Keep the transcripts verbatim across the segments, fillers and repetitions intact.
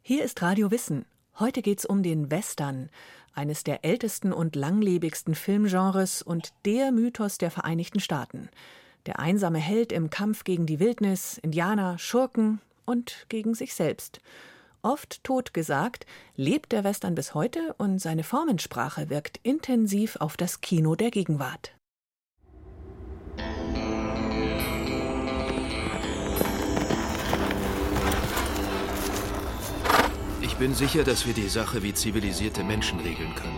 Hier ist Radio Wissen. Heute geht's um den Western, eines der ältesten und langlebigsten Filmgenres und der Mythos der Vereinigten Staaten. Der einsame Held im Kampf gegen die Wildnis, Indianer, Schurken und gegen sich selbst. Oft totgesagt, lebt der Western bis heute und seine Formensprache wirkt intensiv auf das Kino der Gegenwart. Ich bin sicher, dass wir die Sache wie zivilisierte Menschen regeln können.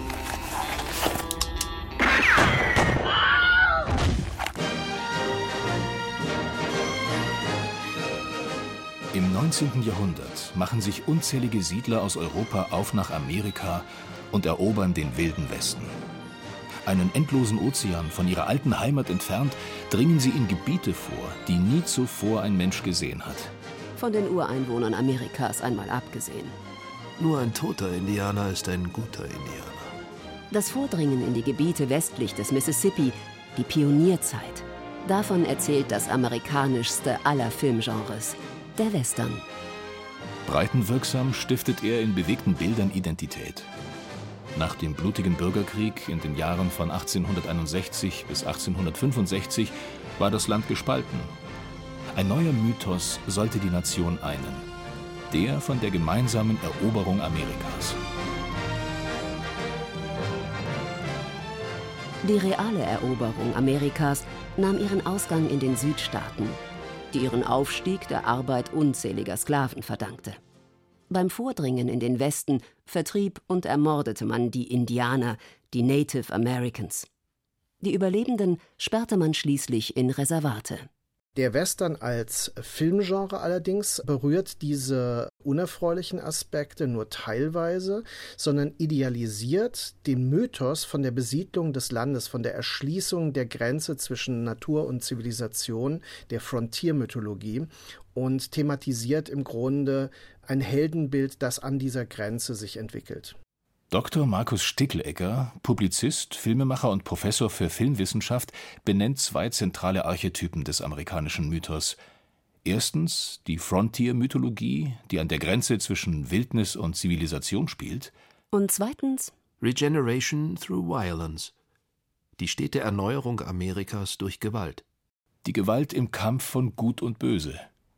Im neunzehnten Jahrhundert machen sich unzählige Siedler aus Europa auf nach Amerika und erobern den wilden Westen. Einen endlosen Ozean von ihrer alten Heimat entfernt, dringen sie in Gebiete vor, die nie zuvor ein Mensch gesehen hat. Von den Ureinwohnern Amerikas einmal abgesehen. Nur ein toter Indianer ist ein guter Indianer. Das Vordringen in die Gebiete westlich des Mississippi, die Pionierzeit. Davon erzählt das amerikanischste aller Filmgenres, der Western. Breitenwirksam stiftet er in bewegten Bildern Identität. Nach dem blutigen Bürgerkrieg in den Jahren von achtzehnhunderteinundsechzig bis achtzehnhundertfünfundsechzig war das Land gespalten. Ein neuer Mythos sollte die Nation einen, der von der gemeinsamen Eroberung Amerikas. Die reale Eroberung Amerikas nahm ihren Ausgang in den Südstaaten, die ihren Aufstieg der Arbeit unzähliger Sklaven verdankte. Beim Vordringen in den Westen vertrieb und ermordete man die Indianer, die Native Americans. Die Überlebenden sperrte man schließlich in Reservate. Der Western als Filmgenre allerdings berührt diese unerfreulichen Aspekte nur teilweise, sondern idealisiert den Mythos von der Besiedlung des Landes, von der Erschließung der Grenze zwischen Natur und Zivilisation, der Frontier-Mythologie, und thematisiert im Grunde ein Heldenbild, das an dieser Grenze sich entwickelt. Doktor Markus Sticklegger, Publizist, Filmemacher und Professor für Filmwissenschaft, benennt zwei zentrale Archetypen des amerikanischen Mythos. Erstens die Frontier-Mythologie, die an der Grenze zwischen Wildnis und Zivilisation spielt. Und zweitens Regeneration through Violence, die stete Erneuerung Amerikas durch Gewalt. Die Gewalt im Kampf von Gut und Böse.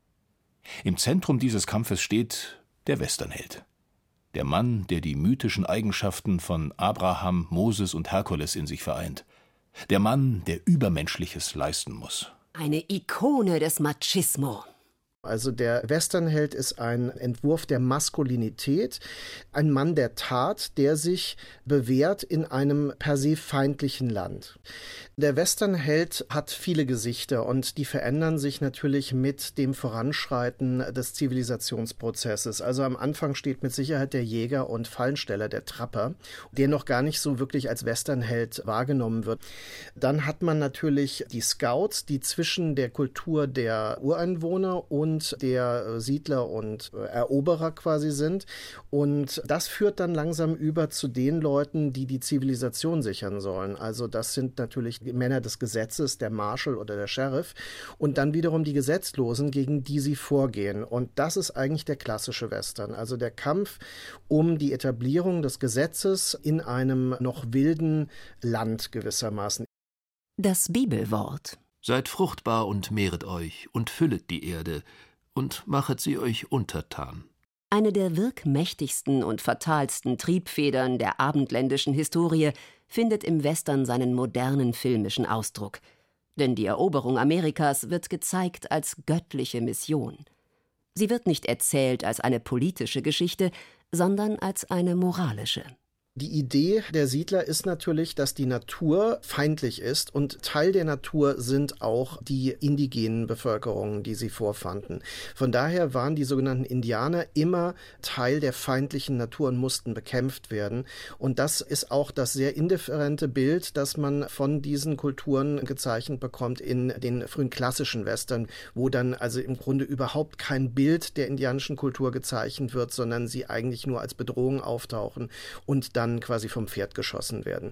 Im Zentrum dieses Kampfes steht der Westernheld. Der Mann, der die mythischen Eigenschaften von Abraham, Moses und Herkules in sich vereint. Der Mann, der Übermenschliches leisten muss. Eine Ikone des Machismo. Also der Westernheld ist ein Entwurf der Maskulinität, ein Mann der Tat, der sich bewährt in einem per se feindlichen Land. Der Westernheld hat viele Gesichter und die verändern sich natürlich mit dem Voranschreiten des Zivilisationsprozesses. Also am Anfang steht mit Sicherheit der Jäger und Fallensteller, der Trapper, der noch gar nicht so wirklich als Westernheld wahrgenommen wird. Dann hat man natürlich die Scouts, die zwischen der Kultur der Ureinwohner und der Siedler und Eroberer quasi sind. Und das führt dann langsam über zu den Leuten, die die Zivilisation sichern sollen. Also das sind natürlich die Männer des Gesetzes, der Marshal oder der Sheriff. Und dann wiederum die Gesetzlosen, gegen die sie vorgehen. Und das ist eigentlich der klassische Western. Also der Kampf um die Etablierung des Gesetzes in einem noch wilden Land gewissermaßen. Das Bibelwort. Seid fruchtbar und mehret euch und füllet die Erde und machet sie euch untertan. Eine der wirkmächtigsten und fatalsten Triebfedern der abendländischen Historie findet im Western seinen modernen filmischen Ausdruck. Denn die Eroberung Amerikas wird gezeigt als göttliche Mission. Sie wird nicht erzählt als eine politische Geschichte, sondern als eine moralische. Die Idee der Siedler ist natürlich, dass die Natur feindlich ist und Teil der Natur sind auch die indigenen Bevölkerungen, die sie vorfanden. Von daher waren die sogenannten Indianer immer Teil der feindlichen Natur und mussten bekämpft werden. Und das ist auch das sehr indifferente Bild, das man von diesen Kulturen gezeichnet bekommt in den frühen klassischen Western, wo dann also im Grunde überhaupt kein Bild der indianischen Kultur gezeichnet wird, sondern sie eigentlich nur als Bedrohung auftauchen und dann quasi vom Pferd geschossen werden.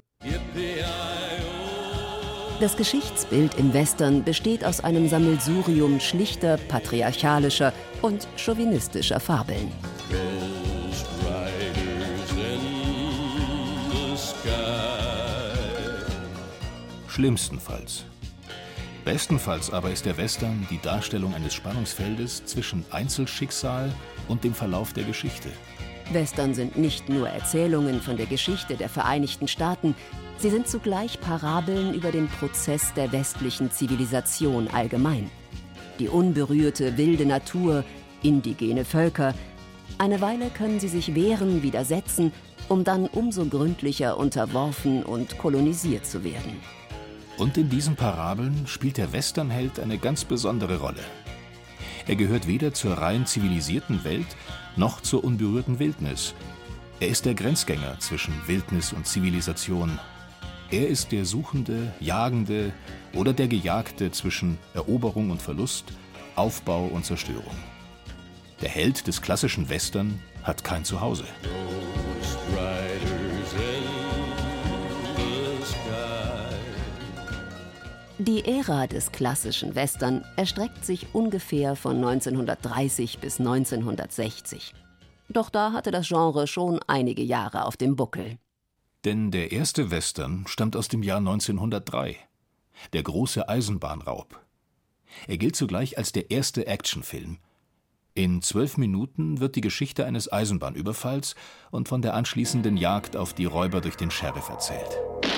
Das Geschichtsbild im Western besteht aus einem Sammelsurium schlichter, patriarchalischer und chauvinistischer Fabeln. Ghost riders in the sky. Schlimmstenfalls. Bestenfalls aber ist der Western die Darstellung eines Spannungsfeldes zwischen Einzelschicksal und dem Verlauf der Geschichte. Western sind nicht nur Erzählungen von der Geschichte der Vereinigten Staaten, sie sind zugleich Parabeln über den Prozess der westlichen Zivilisation allgemein. Die unberührte, wilde Natur, indigene Völker. Eine Weile können sie sich wehren, widersetzen, um dann umso gründlicher unterworfen und kolonisiert zu werden. Und in diesen Parabeln spielt der Westernheld eine ganz besondere Rolle. Er gehört weder zur rein zivilisierten Welt noch zur unberührten Wildnis. Er ist der Grenzgänger zwischen Wildnis und Zivilisation. Er ist der Suchende, Jagende oder der Gejagte zwischen Eroberung und Verlust, Aufbau und Zerstörung. Der Held des klassischen Western hat kein Zuhause. Ghost riders in the sky. Die Ära des klassischen Western erstreckt sich ungefähr von neunzehnhundertdreißig bis neunzehnhundertsechzig. Doch da hatte das Genre schon einige Jahre auf dem Buckel. Denn der erste Western stammt aus dem Jahr neunzehnhundertdrei. Der große Eisenbahnraub. Er gilt zugleich als der erste Actionfilm. In zwölf Minuten wird die Geschichte eines Eisenbahnüberfalls und von der anschließenden Jagd auf die Räuber durch den Sheriff erzählt.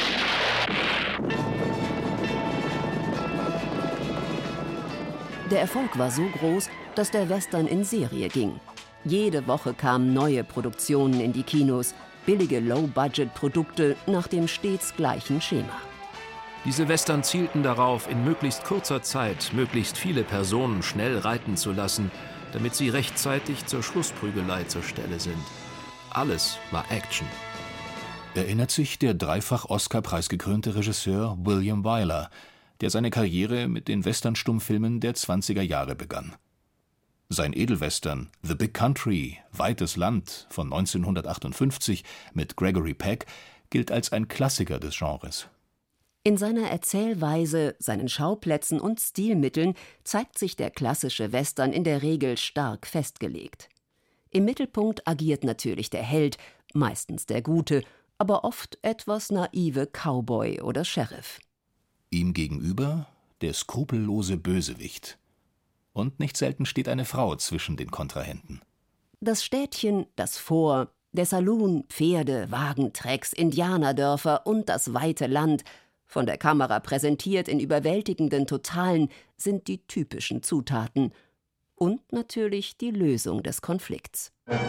Der Erfolg war so groß, dass der Western in Serie ging. Jede Woche kamen neue Produktionen in die Kinos, billige Low-Budget-Produkte nach dem stets gleichen Schema. Diese Western zielten darauf, in möglichst kurzer Zeit möglichst viele Personen schnell reiten zu lassen, damit sie rechtzeitig zur Schlussprügelei zur Stelle sind. Alles war Action. Erinnert sich der dreifach Oscar-preisgekrönte Regisseur William Wyler, der seine Karriere mit den Western-Stummfilmen der zwanziger Jahre begann. Sein Edelwestern The Big Country, Weites Land von neunzehnhundertachtundfünfzig mit Gregory Peck gilt als ein Klassiker des Genres. In seiner Erzählweise, seinen Schauplätzen und Stilmitteln zeigt sich der klassische Western in der Regel stark festgelegt. Im Mittelpunkt agiert natürlich der Held, meistens der Gute, aber oft etwas naive Cowboy oder Sheriff. Ihm gegenüber der skrupellose Bösewicht. Und nicht selten steht eine Frau zwischen den Kontrahenten. Das Städtchen, das Fort, der Saloon, Pferde, Wagentrecks, Indianerdörfer und das weite Land, von der Kamera präsentiert in überwältigenden Totalen, sind die typischen Zutaten. Und natürlich die Lösung des Konflikts.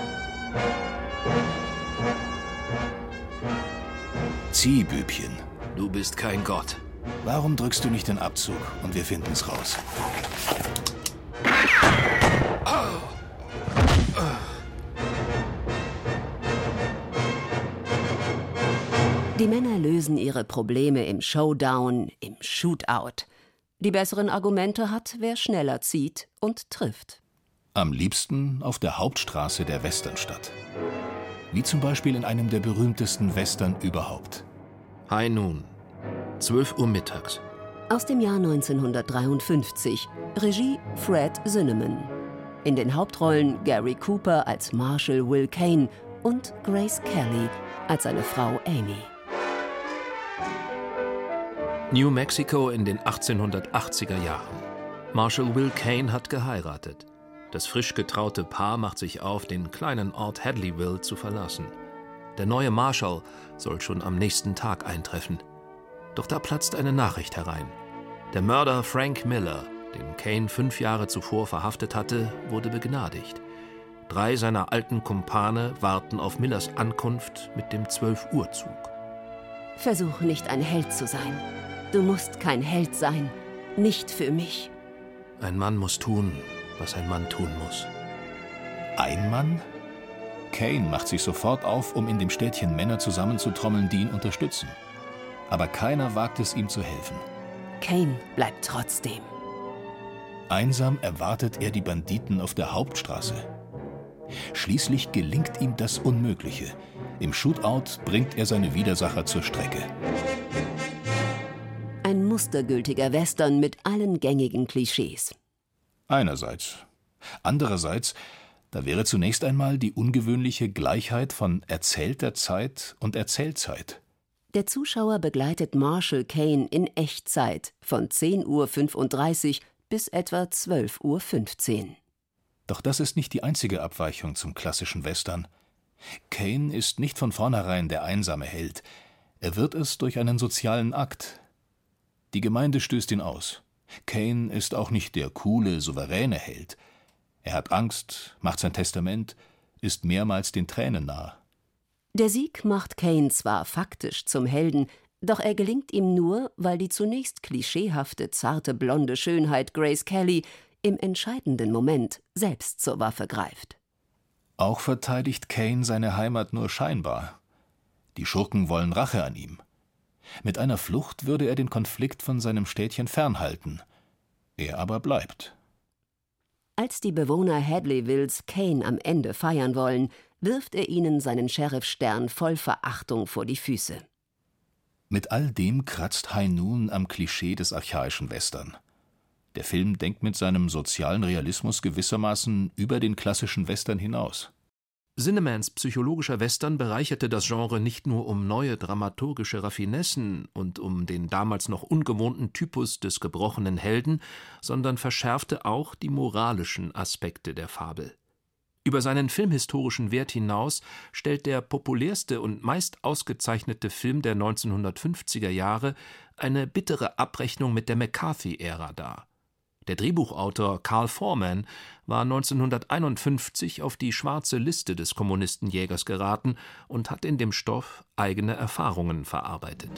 Zieh, Bübchen. Du bist kein Gott. Warum drückst du nicht den Abzug und wir finden's raus? Die Männer lösen ihre Probleme im Showdown, im Shootout. Die besseren Argumente hat, wer schneller zieht und trifft. Am liebsten auf der Hauptstraße der Westernstadt. Wie zum Beispiel in einem der berühmtesten Western überhaupt. High Noon, zwölf Uhr mittags. Aus dem Jahr neunzehnhundertdreiundfünfzig, Regie Fred Zinnemann. In den Hauptrollen Gary Cooper als Marshal Will Kane und Grace Kelly als seine Frau Amy. New Mexico in den achtzehnhundertachtziger Jahren. Marshal Will Kane hat geheiratet. Das frisch getraute Paar macht sich auf, den kleinen Ort Hadleyville zu verlassen. Der neue Marshal soll schon am nächsten Tag eintreffen. Doch da platzt eine Nachricht herein. Der Mörder Frank Miller, den Kane fünf Jahre zuvor verhaftet hatte, wurde begnadigt. Drei seiner alten Kumpane warten auf Millers Ankunft mit dem zwölf-Uhr-Zug. Versuch nicht ein Held zu sein. Du musst kein Held sein. Nicht für mich. Ein Mann muss tun, was ein Mann tun muss. Ein Mann? Kane macht sich sofort auf, um in dem Städtchen Männer zusammenzutrommeln, die ihn unterstützen. Aber keiner wagt es, ihm zu helfen. Kane bleibt trotzdem. Einsam erwartet er die Banditen auf der Hauptstraße. Schließlich gelingt ihm das Unmögliche. Im Shootout bringt er seine Widersacher zur Strecke. Ein mustergültiger Western mit allen gängigen Klischees. Einerseits. Andererseits, Da wäre zunächst einmal die ungewöhnliche Gleichheit von erzählter Zeit und Erzählzeit. Der Zuschauer begleitet Marshall Caine in Echtzeit von zehn Uhr fünfunddreißig bis etwa zwölf Uhr fünfzehn. Doch das ist nicht die einzige Abweichung zum klassischen Western. Caine ist nicht von vornherein der einsame Held. Er wird es durch einen sozialen Akt. Die Gemeinde stößt ihn aus. Caine ist auch nicht der coole, souveräne Held. Er hat Angst, macht sein Testament, ist mehrmals den Tränen nahe. Der Sieg macht Caine zwar faktisch zum Helden, doch er gelingt ihm nur, weil die zunächst klischeehafte, zarte, blonde Schönheit Grace Kelly im entscheidenden Moment selbst zur Waffe greift. Auch verteidigt Caine seine Heimat nur scheinbar. Die Schurken wollen Rache an ihm. Mit einer Flucht würde er den Konflikt von seinem Städtchen fernhalten. Er aber bleibt. Als die Bewohner Hadleyvilles Caine am Ende feiern wollen, wirft er ihnen seinen Sheriffstern voll Verachtung vor die Füße. Mit all dem kratzt High Noon am Klischee des archaischen Western. Der Film denkt mit seinem sozialen Realismus gewissermaßen über den klassischen Western hinaus. Zinnemans psychologischer Western bereicherte das Genre nicht nur um neue dramaturgische Raffinessen und um den damals noch ungewohnten Typus des gebrochenen Helden, sondern verschärfte auch die moralischen Aspekte der Fabel. Über seinen filmhistorischen Wert hinaus stellt der populärste und meist ausgezeichnete Film der neunzehnhundertfünfziger Jahre eine bittere Abrechnung mit der McCarthy-Ära dar. Der Drehbuchautor Carl Foreman war neunzehnhunderteinundfünfzig auf die schwarze Liste des Kommunistenjägers geraten und hat in dem Stoff eigene Erfahrungen verarbeitet.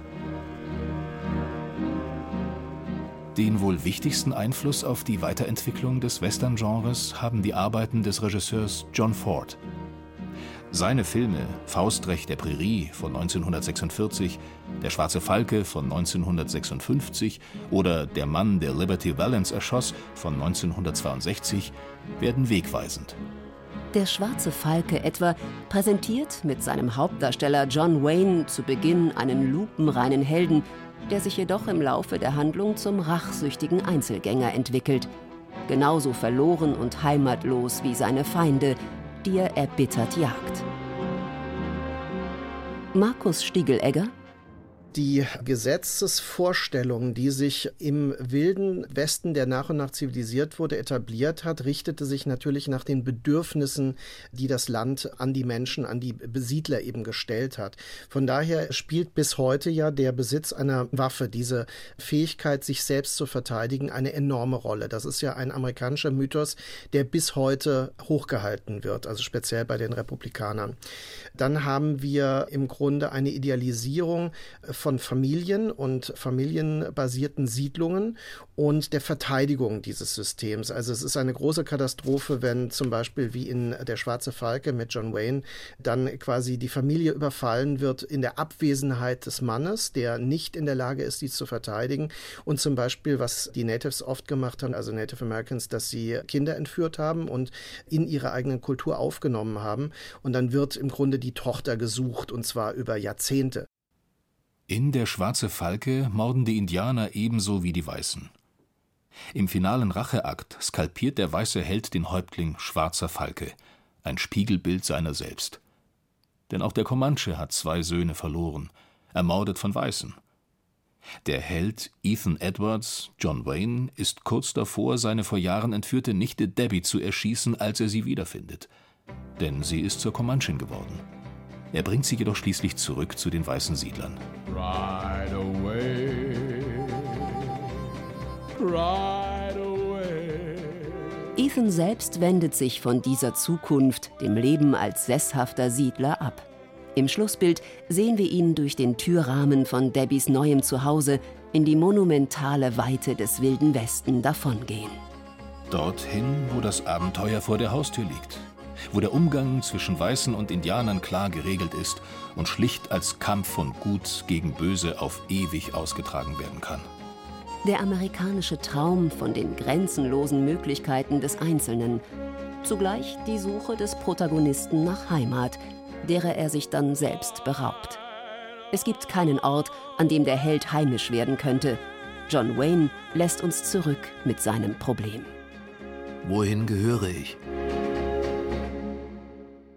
Den wohl wichtigsten Einfluss auf die Weiterentwicklung des Western-Genres haben die Arbeiten des Regisseurs John Ford. Seine Filme Faustrecht der Prärie von neunzehnhundertsechsundvierzig, Der schwarze Falke von neunzehnhundertsechsundfünfzig oder Der Mann, der Liberty Valance erschoss von neunzehnhundertzweiundsechzig werden wegweisend. Der schwarze Falke etwa präsentiert mit seinem Hauptdarsteller John Wayne zu Beginn einen lupenreinen Helden, der sich jedoch im Laufe der Handlung zum rachsüchtigen Einzelgänger entwickelt. Genauso verloren und heimatlos wie seine Feinde, die er erbittert jagt. Markus Stiegelegger. Die Gesetzesvorstellung, die sich im wilden Westen, der nach und nach zivilisiert wurde, etabliert hat, richtete sich natürlich nach den Bedürfnissen, die das Land an die Menschen, an die Besiedler eben gestellt hat. Von daher spielt bis heute ja der Besitz einer Waffe, diese Fähigkeit, sich selbst zu verteidigen, eine enorme Rolle. Das ist ja ein amerikanischer Mythos, der bis heute hochgehalten wird, also speziell bei den Republikanern. Dann haben wir im Grunde eine Idealisierung von Familien und familienbasierten Siedlungen und der Verteidigung dieses Systems. Also es ist eine große Katastrophe, wenn zum Beispiel wie in Der schwarze Falke mit John Wayne dann quasi die Familie überfallen wird in der Abwesenheit des Mannes, der nicht in der Lage ist, dies zu verteidigen. Und zum Beispiel, was die Natives oft gemacht haben, also Native Americans, dass sie Kinder entführt haben und in ihre eigene Kultur aufgenommen haben. Und dann wird im Grunde die Tochter gesucht, und zwar über Jahrzehnte. In Der schwarze Falke morden die Indianer ebenso wie die Weißen. Im finalen Racheakt skalpiert der weiße Held den Häuptling Schwarzer Falke, ein Spiegelbild seiner selbst. Denn auch der Comanche hat zwei Söhne verloren, ermordet von Weißen. Der Held Ethan Edwards, John Wayne, ist kurz davor, seine vor Jahren entführte Nichte Debbie zu erschießen, als er sie wiederfindet. Denn sie ist zur Comanchin geworden. Er bringt sie jedoch schließlich zurück zu den weißen Siedlern. Ride away, ride away. Ethan selbst wendet sich von dieser Zukunft, dem Leben als sesshafter Siedler, ab. Im Schlussbild sehen wir ihn durch den Türrahmen von Debbies neuem Zuhause in die monumentale Weite des Wilden Westen davongehen. Dorthin, wo das Abenteuer vor der Haustür liegt. Wo der Umgang zwischen Weißen und Indianern klar geregelt ist und schlicht als Kampf von Gut gegen Böse auf ewig ausgetragen werden kann. Der amerikanische Traum von den grenzenlosen Möglichkeiten des Einzelnen. Zugleich die Suche des Protagonisten nach Heimat, derer er sich dann selbst beraubt. Es gibt keinen Ort, an dem der Held heimisch werden könnte. John Wayne lässt uns zurück mit seinem Problem. Wohin gehöre ich?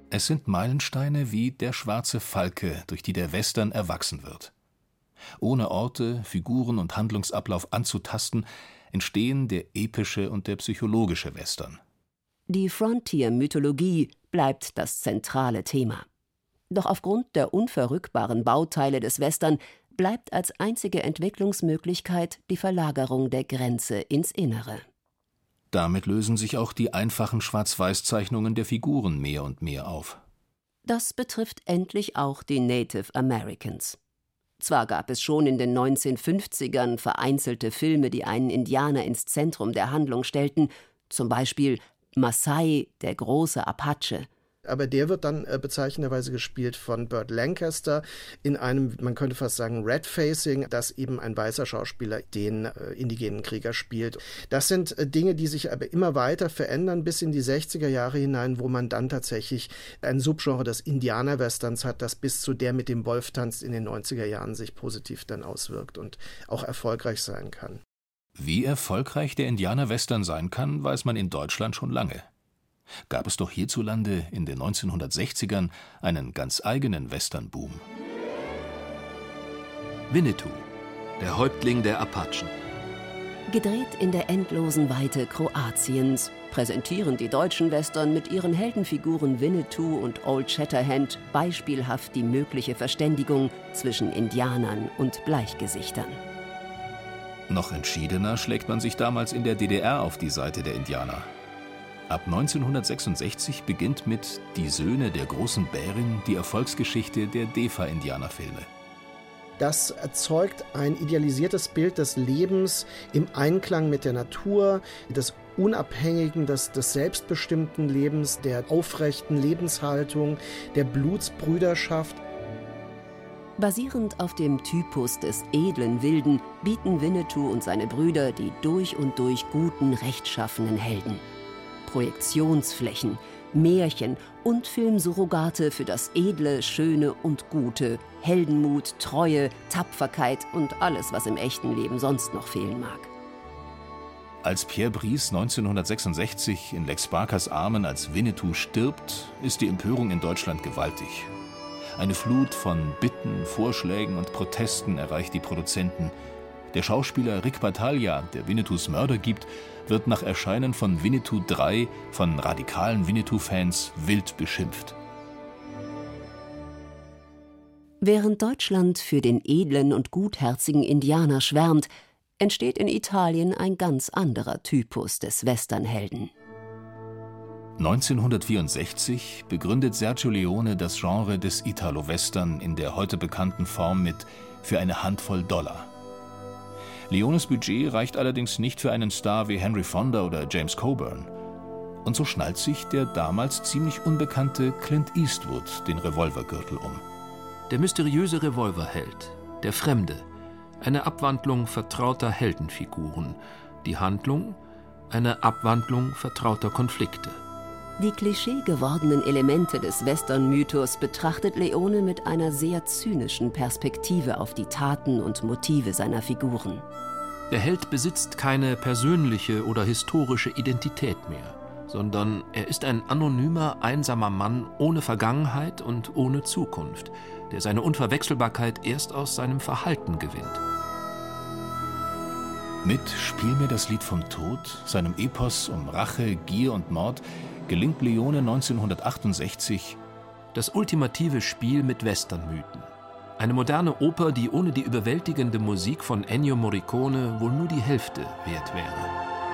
Es sind Meilensteine wie Der schwarze Falke, durch die der Western erwachsen wird. Ohne Orte, Figuren und Handlungsablauf anzutasten, entstehen der epische und der psychologische Western. Die Frontier-Mythologie bleibt das zentrale Thema. Doch aufgrund der unverrückbaren Bauteile des Western bleibt als einzige Entwicklungsmöglichkeit die Verlagerung der Grenze ins Innere. Damit lösen sich auch die einfachen Schwarz-Weiß-Zeichnungen der Figuren mehr und mehr auf. Das betrifft endlich auch die Native Americans. Zwar gab es schon in den neunzehnhundertfünfzigern vereinzelte Filme, die einen Indianer ins Zentrum der Handlung stellten, zum Beispiel Maasai, der große Apache. Aber der wird dann äh, bezeichnenderweise gespielt von Burt Lancaster in einem, man könnte fast sagen, Red-Facing, dass eben ein weißer Schauspieler den äh, indigenen Krieger spielt. Das sind äh, Dinge, die sich aber immer weiter verändern bis in die sechziger Jahre hinein, wo man dann tatsächlich ein Subgenre des Indianer-Westerns hat, das bis zu Der mit dem Wolf tanzt in den neunziger Jahren sich positiv dann auswirkt und auch erfolgreich sein kann. Wie erfolgreich der Indianer-Western sein kann, weiß man in Deutschland schon lange. Gab es doch hierzulande in den neunzehnhundertsechzigern einen ganz eigenen Western-Boom. Winnetou, der Häuptling der Apachen. Gedreht in der endlosen Weite Kroatiens präsentieren die deutschen Western mit ihren Heldenfiguren Winnetou und Old Shatterhand beispielhaft die mögliche Verständigung zwischen Indianern und Bleichgesichtern. Noch entschiedener schlägt man sich damals in der D D R auf die Seite der Indianer. Ab neunzehnhundertsechsundsechzig beginnt mit Die Söhne der großen Bärin die Erfolgsgeschichte der D E F A-Indianerfilme. Das erzeugt ein idealisiertes Bild des Lebens im Einklang mit der Natur, des unabhängigen, des, des selbstbestimmten Lebens, der aufrechten Lebenshaltung, der Blutsbrüderschaft. Basierend auf dem Typus des edlen Wilden bieten Winnetou und seine Brüder die durch und durch guten, rechtschaffenen Helden. Projektionsflächen, Märchen und Filmsurrogate für das Edle, Schöne und Gute, Heldenmut, Treue, Tapferkeit und alles, was im echten Leben sonst noch fehlen mag. Als Pierre Brice neunzehnhundertsechsundsechzig in Lex Barkers Armen als Winnetou stirbt, ist die Empörung in Deutschland gewaltig. Eine Flut von Bitten, Vorschlägen und Protesten erreicht die Produzenten. Der Schauspieler Rick Battaglia, der Winnetous Mörder gibt, wird nach Erscheinen von Winnetou drei von radikalen Winnetou-Fans wild beschimpft. Während Deutschland für den edlen und gutherzigen Indianer schwärmt, entsteht in Italien ein ganz anderer Typus des Westernhelden. neunzehnhundertvierundsechzig begründet Sergio Leone das Genre des Italo-Western in der heute bekannten Form mit Für eine Handvoll Dollar. Leones Budget reicht allerdings nicht für einen Star wie Henry Fonda oder James Coburn. Und so schnallt sich der damals ziemlich unbekannte Clint Eastwood den Revolvergürtel um. Der mysteriöse Revolverheld, der Fremde, eine Abwandlung vertrauter Heldenfiguren. Die Handlung, eine Abwandlung vertrauter Konflikte. Die klischeegewordenen Elemente des Western-Mythos betrachtet Leone mit einer sehr zynischen Perspektive auf die Taten und Motive seiner Figuren. Der Held besitzt keine persönliche oder historische Identität mehr, sondern er ist ein anonymer, einsamer Mann ohne Vergangenheit und ohne Zukunft, der seine Unverwechselbarkeit erst aus seinem Verhalten gewinnt. Mit Spiel mir das Lied vom Tod, seinem Epos um Rache, Gier und Mord, gelingt Leone neunzehnhundertachtundsechzig das ultimative Spiel mit Westernmythen. Eine moderne Oper, die ohne die überwältigende Musik von Ennio Morricone wohl nur die Hälfte wert wäre.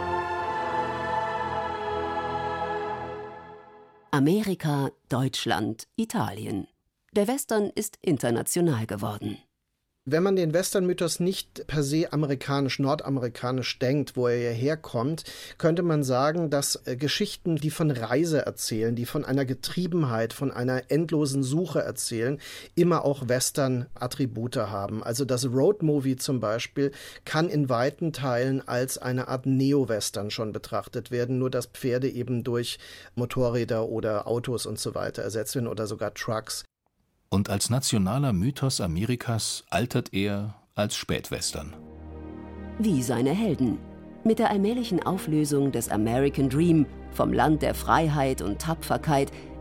Amerika, Deutschland, Italien. Der Western ist international geworden. Wenn man den Western-Mythos nicht per se amerikanisch, nordamerikanisch denkt, wo er hierher kommt, könnte man sagen, dass äh, Geschichten, die von Reise erzählen, die von einer Getriebenheit, von einer endlosen Suche erzählen, immer auch Western-Attribute haben. Also das Road-Movie zum Beispiel kann in weiten Teilen als eine Art Neo-Western schon betrachtet werden, nur dass Pferde eben durch Motorräder oder Autos und so weiter ersetzt werden oder sogar Trucks. Und als nationaler Mythos Amerikas altert er als Spätwestern. Wie seine Helden. Mit der allmählichen Auflösung des American Dream, vom Land der Freiheit und Tapferkeit,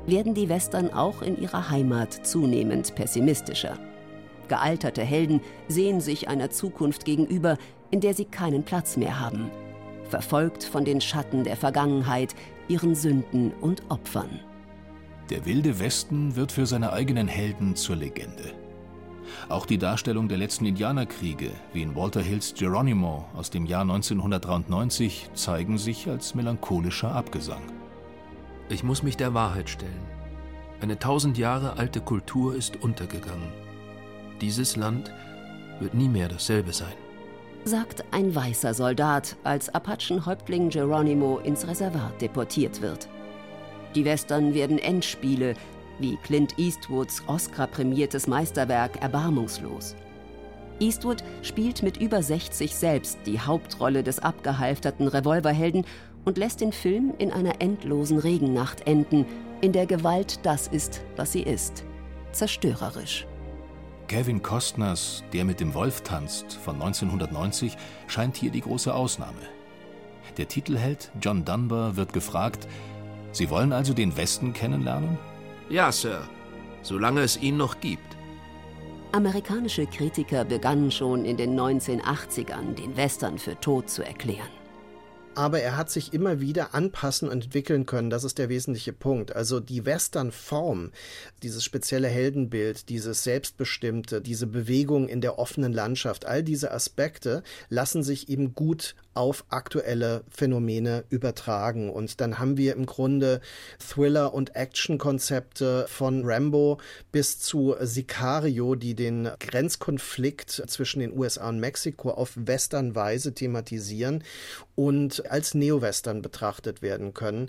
werden die Western auch in ihrer Heimat zunehmend pessimistischer. Gealterte Helden sehen sich einer Zukunft gegenüber, in der sie keinen Platz mehr haben, verfolgt von den Schatten der Vergangenheit, ihren Sünden und Opfern. Der wilde Westen wird für seine eigenen Helden zur Legende. Auch die Darstellung der letzten Indianerkriege, wie in Walter Hills Geronimo aus dem Jahr neunzehnhundertdreiundneunzig, zeigen sich als melancholischer Abgesang. Ich muss mich der Wahrheit stellen. Eine tausend Jahre alte Kultur ist untergegangen. Dieses Land wird nie mehr dasselbe sein, sagt ein weißer Soldat, als Apachenhäuptling Geronimo ins Reservat deportiert wird. Die Western werden Endspiele, wie Clint Eastwoods Oscar-prämiertes Meisterwerk Erbarmungslos. Eastwood spielt mit über sechzig selbst die Hauptrolle des abgehalfterten Revolverhelden und lässt den Film in einer endlosen Regennacht enden, in der Gewalt das ist, was sie ist: zerstörerisch. Kevin Costners Der mit dem Wolf tanzt von neunzehnhundertneunzig scheint hier die große Ausnahme. Der Titelheld John Dunbar wird gefragt: Sie wollen also den Westen kennenlernen? Ja, Sir, solange es ihn noch gibt. Amerikanische Kritiker begannen schon in den neunzehnhundertachtzigern, den Western für tot zu erklären. Aber er hat sich immer wieder anpassen und entwickeln können. Das ist der wesentliche Punkt. Also die Western-Form, dieses spezielle Heldenbild, dieses Selbstbestimmte, diese Bewegung in der offenen Landschaft, all diese Aspekte lassen sich eben gut auf aktuelle Phänomene übertragen. Und dann haben wir im Grunde Thriller- und Action-Konzepte von Rambo bis zu Sicario, die den Grenzkonflikt zwischen den U S A und Mexiko auf Western-Weise thematisieren und als Neo-Western betrachtet werden können.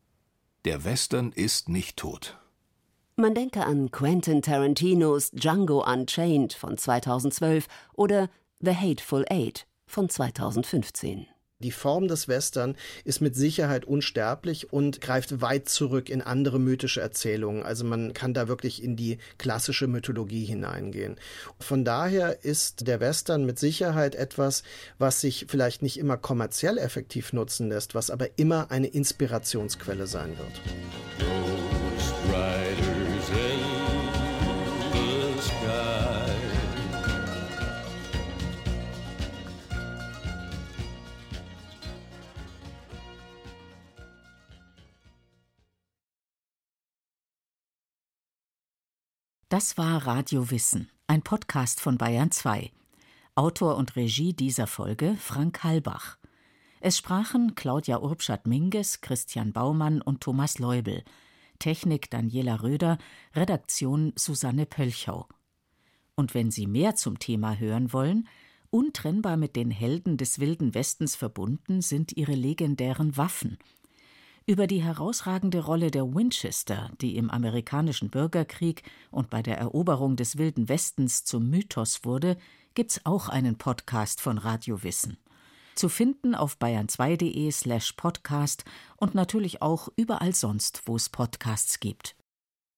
Der Western ist nicht tot. Man denke an Quentin Tarantinos Django Unchained von zweitausendzwölf oder The Hateful Eight von zweitausendfünfzehn. Die Form des Western ist mit Sicherheit unsterblich und greift weit zurück in andere mythische Erzählungen. Also man kann da wirklich in die klassische Mythologie hineingehen. Von daher ist der Western mit Sicherheit etwas, was sich vielleicht nicht immer kommerziell effektiv nutzen lässt, was aber immer eine Inspirationsquelle sein wird. Ghost riders in the sky. Das war Radio Wissen, ein Podcast von Bayern zwei. Autor und Regie dieser Folge Frank Halbach. Es sprachen Claudia Urbschat-Minges, Christian Baumann und Thomas Leubel. Technik Daniela Röder, Redaktion Susanne Pölchau. Und wenn Sie mehr zum Thema hören wollen, untrennbar mit den Helden des Wilden Westens verbunden sind ihre legendären Waffen. Über die herausragende Rolle der Winchester, die im amerikanischen Bürgerkrieg und bei der Eroberung des Wilden Westens zum Mythos wurde, gibt's auch einen Podcast von Radio Wissen. Zu finden auf bayern zwei punkt de slash podcast und natürlich auch überall sonst, wo es Podcasts gibt.